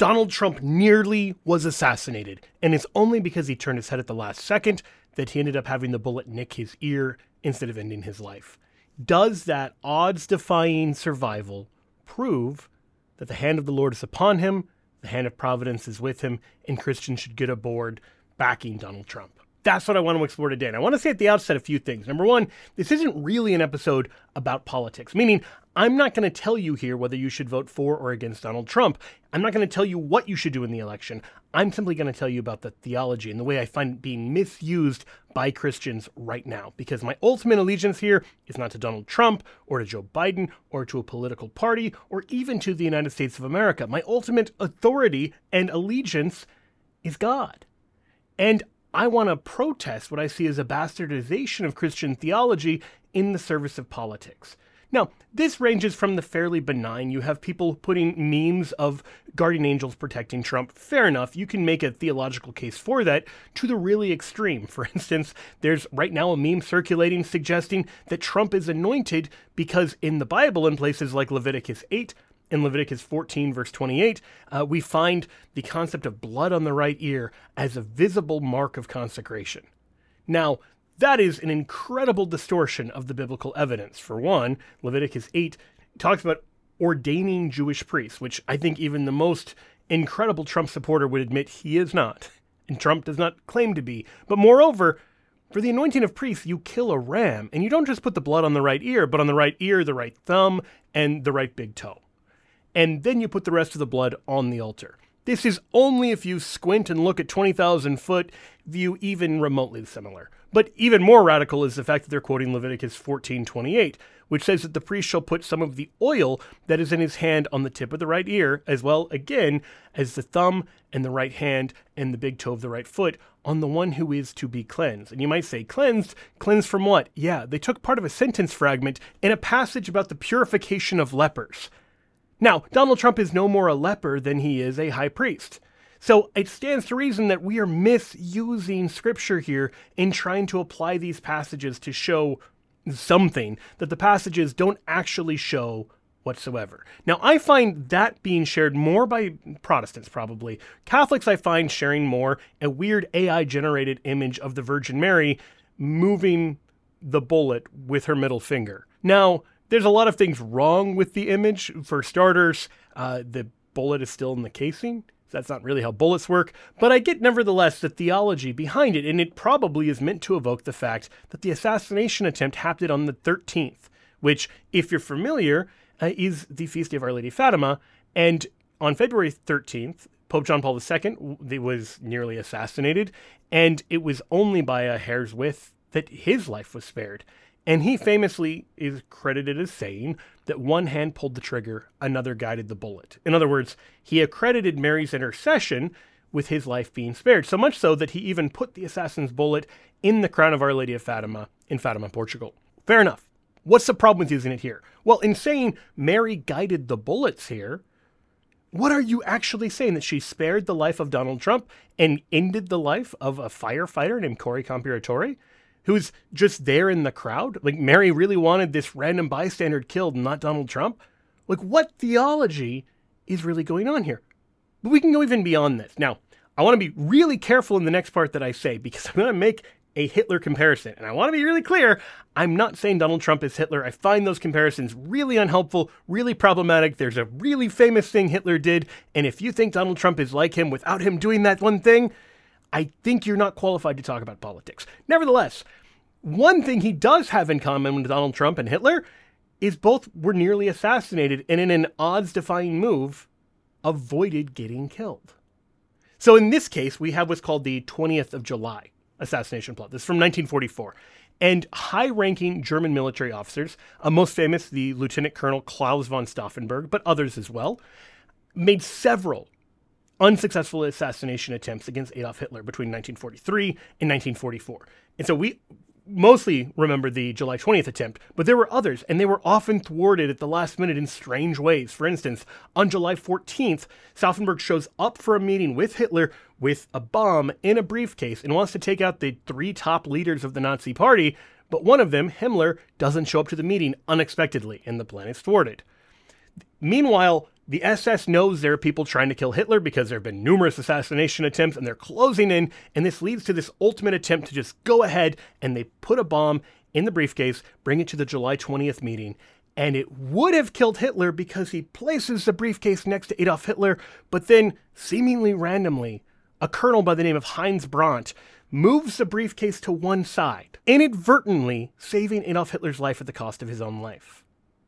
Donald Trump nearly was assassinated, and it's only because he turned his head at the last second that he ended up having the bullet nick his ear instead of ending his life. Does that odds-defying survival prove that the hand of the Lord is upon him, the hand of providence is with him, and Christians should get aboard backing Donald Trump? That's what I want to explore today. And I want to say at the outset a few things. Number one, this isn't really an episode about politics, meaning I'm not going to tell you here whether you should vote for or against Donald Trump. I'm not going to tell you what you should do in the election. I'm simply going to tell you about the theology and the way I find it being misused by Christians right now. Because my ultimate allegiance here is not to Donald Trump or to Joe Biden or to a political party or even to the United States of America. My ultimate authority and allegiance is God. And I want to protest what I see as a bastardization of Christian theology in the service of politics. Now, this ranges from the fairly benign. You have people putting memes of guardian angels protecting Trump. Fair enough. You can make a theological case for that, to the really extreme. For instance, there's right now a meme circulating suggesting that Trump is anointed because in the Bible, in places like Leviticus 8, in Leviticus 14, verse 28, we find the concept of blood on the right ear as a visible mark of consecration. Now, that is an incredible distortion of the biblical evidence. For one, Leviticus 8 talks about ordaining Jewish priests, which I think even the most incredible Trump supporter would admit he is not, and Trump does not claim to be. But moreover, for the anointing of priests, you kill a ram, and you don't just put the blood on the right ear, but on the right ear, the right thumb, and the right big toe. And then you put the rest of the blood on the altar. This is only if you squint and look at 20,000-foot view even remotely similar. But even more radical is the fact that they're quoting Leviticus 14:28, which says that the priest shall put some of the oil that is in his hand on the tip of the right ear, as well, again, as the thumb and the right hand and the big toe of the right foot on the one who is to be cleansed. And you might say, cleansed? Cleansed from what? Yeah, they took part of a sentence fragment in a passage about the purification of lepers. Now, Donald Trump is no more a leper than he is a high priest. So it stands to reason that we are misusing scripture here in trying to apply these passages to show something that the passages don't actually show whatsoever. Now, I find that being shared more by Protestants, probably. Catholics, I find sharing more a weird AI-generated image of the Virgin Mary moving the bullet with her middle finger. Now, there's a lot of things wrong with the image. For starters, the bullet is still in the casing. That's not really how bullets work. But I get, nevertheless, the theology behind it, and it probably is meant to evoke the fact that the assassination attempt happened on the 13th, which, if you're familiar, is the feast day of Our Lady Fatima. And on February 13th, Pope John Paul II was nearly assassinated, and it was only by a hair's width that his life was spared. And he famously is credited as saying that one hand pulled the trigger, another guided the bullet. In other words, he accredited Mary's intercession with his life being spared, so much so that he even put the assassin's bullet in the crown of Our Lady of Fatima in Fatima, Portugal. Fair enough. What's the problem with using it here? Well, in saying Mary guided the bullets here, what are you actually saying? That she spared the life of Donald Trump and ended the life of a firefighter named Corey Compiratore? Who's just there in the crowd? Like, Mary really wanted this random bystander killed, not Donald Trump? Like, what theology is really going on here? But we can go even beyond this. Now, I want to be really careful in the next part that I say, because I'm going to make a Hitler comparison. And I want to be really clear, I'm not saying Donald Trump is Hitler. I find those comparisons really unhelpful, really problematic. There's a really famous thing Hitler did, and if you think Donald Trump is like him without him doing that one thing, I think you're not qualified to talk about politics. Nevertheless, one thing he does have in common with Donald Trump and Hitler is both were nearly assassinated and in an odds-defying move, avoided getting killed. So in this case, we have what's called the 20th of July assassination plot. This is from 1944. And high-ranking German military officers, most famous, the Lieutenant Colonel Klaus von Stauffenberg, but others as well, made several unsuccessful assassination attempts against Adolf Hitler between 1943 and 1944. And so we mostly remember the July 20th attempt, but there were others, and they were often thwarted at the last minute in strange ways. For instance, on July 14th, Stauffenberg shows up for a meeting with Hitler with a bomb in a briefcase and wants to take out the 3 top leaders of the Nazi party, but one of them, Himmler, doesn't show up to the meeting unexpectedly, and the plan is thwarted. Meanwhile, The SS knows there are people trying to kill Hitler because there have been numerous assassination attempts and they're closing in, and this leads to this ultimate attempt to just go ahead and they put a bomb in the briefcase, bring it to the July 20th meeting, and it would have killed Hitler because he places the briefcase next to Adolf Hitler, but then, seemingly randomly, a colonel by the name of Heinz Brandt moves the briefcase to one side, inadvertently saving Adolf Hitler's life at the cost of his own life.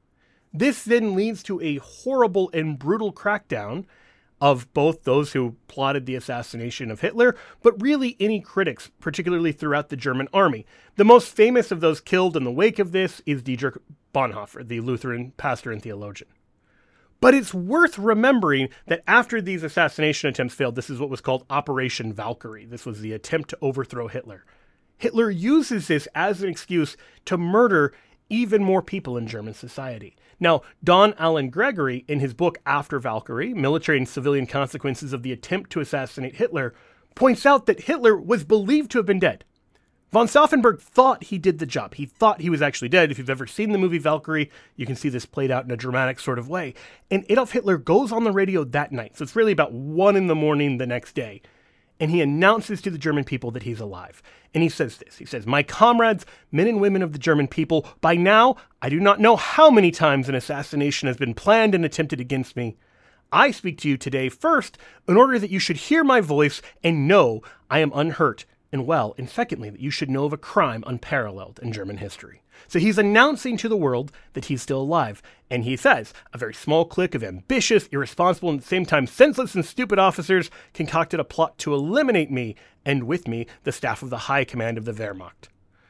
This then leads to a horrible and brutal crackdown of both those who plotted the assassination of Hitler, but really any critics, particularly throughout the German army. The most famous of those killed in the wake of this is Dietrich Bonhoeffer, the Lutheran pastor and theologian. But it's worth remembering that after these assassination attempts failed, this is what was called Operation Valkyrie. This was the attempt to overthrow Hitler. Hitler uses this as an excuse to murder even more people in German society. Now, Don Allen Gregory, in his book After Valkyrie, Military and Civilian Consequences of the Attempt to Assassinate Hitler, points out that Hitler was believed to have been dead. Von Stauffenberg thought he did the job. He thought he was actually dead. If you've ever seen the movie Valkyrie, you can see this played out in a dramatic sort of way. And Adolf Hitler goes on the radio that night, so it's really about 1 a.m. the next day, and he announces to the German people that he's alive. And he says this, he says, "My comrades, men and women of the German people, by now, I do not know how many times an assassination has been planned and attempted against me. I speak to you today first, in order that you should hear my voice and know I am unhurt and well, and secondly, that you should know of a crime unparalleled in German history." So he's announcing to the world that he's still alive. And he says, "A very small clique of ambitious, irresponsible, and at the same time senseless and stupid officers concocted a plot to eliminate me, and with me, the staff of the high command of the Wehrmacht.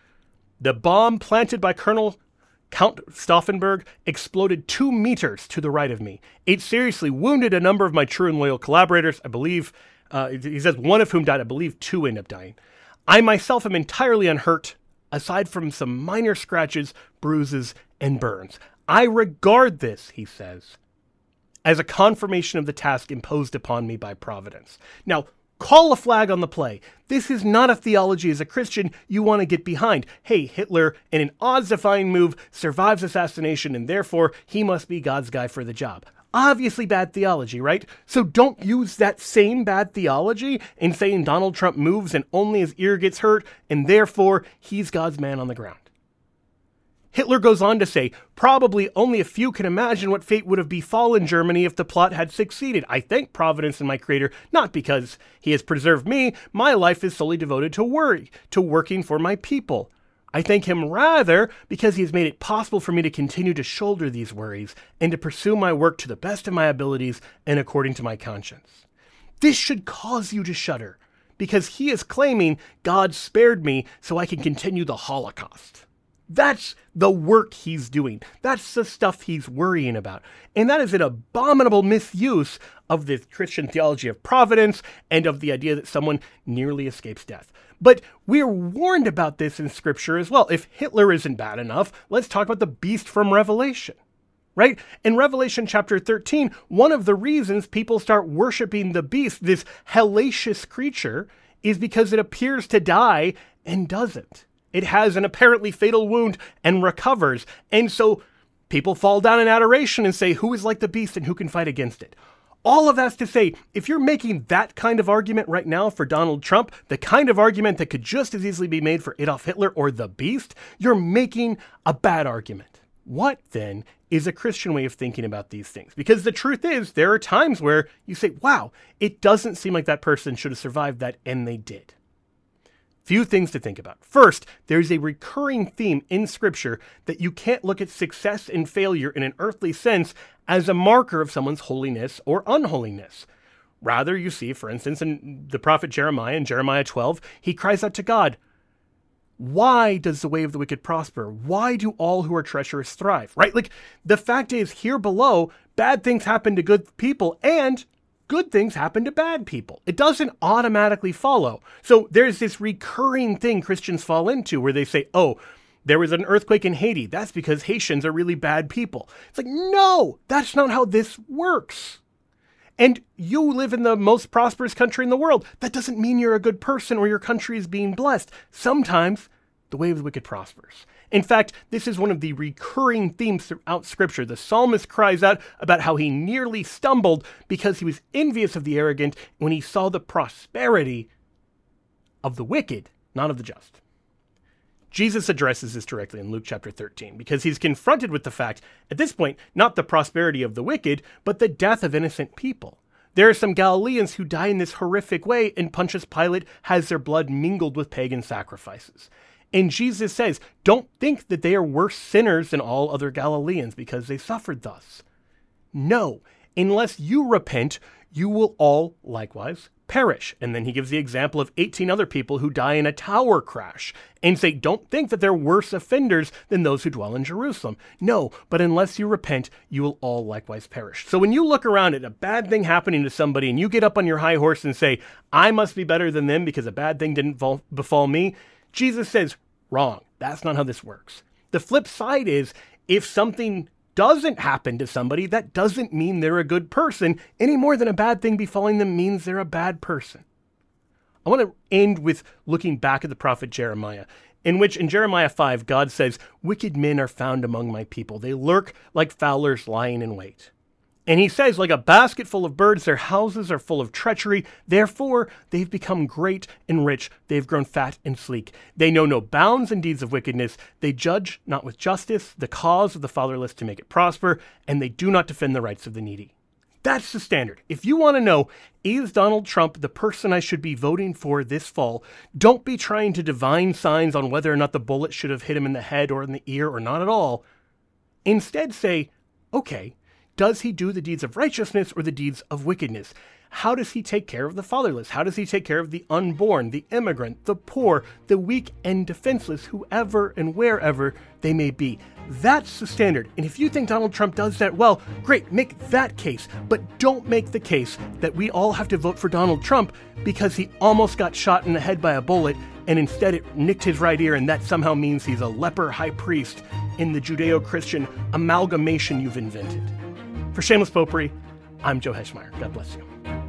The bomb planted by Colonel Count Stauffenberg exploded 2 meters to the right of me. It seriously wounded a number of my true and loyal collaborators. I believe, he says, one of whom died. I believe 2 ended up dying. I myself am entirely unhurt, aside from some minor scratches, bruises, and burns. I regard this," he says, "as a confirmation of the task imposed upon me by Providence." Now, call a flag on the play. This is not a theology as a Christian you want to get behind. Hey, Hitler, in an odds-defying move, survives assassination, and therefore he must be God's guy for the job. Obviously bad theology, right? So don't use that same bad theology in saying Donald Trump moves and only his ear gets hurt, and therefore he's God's man on the ground. Hitler goes on to say, "Probably only a few can imagine what fate would have befallen Germany if the plot had succeeded. I thank Providence and my Creator, not because he has preserved me. My life is solely devoted to working for my people. I thank him rather because he has made it possible for me to continue to shoulder these worries and to pursue my work to the best of my abilities and according to my conscience." This should cause you to shudder, because he is claiming God spared me so I can continue the Holocaust. That's the work he's doing. That's the stuff he's worrying about. And that is an abominable misuse of the Christian theology of providence and of the idea that someone nearly escapes death. But we're warned about this in Scripture as well. If Hitler isn't bad enough, let's talk about the beast from Revelation, right? In Revelation chapter 13, one of the reasons people start worshiping the beast, this hellacious creature, is because it appears to die and doesn't. It has an apparently fatal wound and recovers. And so people fall down in adoration and say, who is like the beast and who can fight against it? All of that's to say, if you're making that kind of argument right now for Donald Trump, the kind of argument that could just as easily be made for Adolf Hitler or the beast, you're making a bad argument. What, then, is a Christian way of thinking about these things? Because the truth is, there are times where you say, wow, it doesn't seem like that person should have survived that, and they did. Few things to think about. First, there's a recurring theme in Scripture that you can't look at success and failure in an earthly sense as a marker of someone's holiness or unholiness. Rather, you see, for instance, in the prophet Jeremiah, in Jeremiah 12, he cries out to God, "Why does the way of the wicked prosper? Why do all who are treacherous thrive?" Right? Like, the fact is, here below, bad things happen to good people, and good things happen to bad people. It doesn't automatically follow. So there's this recurring thing Christians fall into where they say, oh, there was an earthquake in Haiti. That's because Haitians are really bad people. It's like, no, that's not how this works. And you live in the most prosperous country in the world. That doesn't mean you're a good person or your country is being blessed. Sometimes the way of the wicked prospers. In fact, this is one of the recurring themes throughout Scripture. The psalmist cries out about how he nearly stumbled because he was envious of the arrogant when he saw the prosperity of the wicked, not of the just. Jesus addresses this directly in Luke chapter 13 because he's confronted with the fact, at this point, not the prosperity of the wicked, but the death of innocent people. There are some Galileans who die in this horrific way, and Pontius Pilate has their blood mingled with pagan sacrifices. And Jesus says, don't think that they are worse sinners than all other Galileans because they suffered thus. No, unless you repent, you will all likewise perish. And then he gives the example of 18 other people who die in a tower crash and say, don't think that they're worse offenders than those who dwell in Jerusalem. No, but unless you repent, you will all likewise perish. So when you look around at a bad thing happening to somebody and you get up on your high horse and say, I must be better than them because a bad thing didn't befall me, Jesus says, wrong. That's not how this works. The flip side is, if something doesn't happen to somebody, that doesn't mean they're a good person any more than a bad thing befalling them means they're a bad person. I want to end with looking back at the prophet Jeremiah, in which in Jeremiah 5, God says, wicked men are found among my people. They lurk like fowlers lying in wait. And he says, like a basket full of birds, their houses are full of treachery. Therefore, they've become great and rich. They've grown fat and sleek. They know no bounds in deeds of wickedness. They judge not with justice the cause of the fatherless to make it prosper, and they do not defend the rights of the needy. That's the standard. If you want to know, is Donald Trump the person I should be voting for this fall, don't be trying to divine signs on whether or not the bullet should have hit him in the head or in the ear or not at all. Instead say, okay, does he do the deeds of righteousness or the deeds of wickedness? How does he take care of the fatherless? How does he take care of the unborn, the immigrant, the poor, the weak and defenseless, whoever and wherever they may be? That's the standard. And if you think Donald Trump does that well, great, make that case. But don't make the case that we all have to vote for Donald Trump because he almost got shot in the head by a bullet and instead it nicked his right ear and that somehow means he's a leper high priest in the Judeo-Christian amalgamation you've invented. For Shameless Popery, I'm Joe Heschmeyer. God bless you.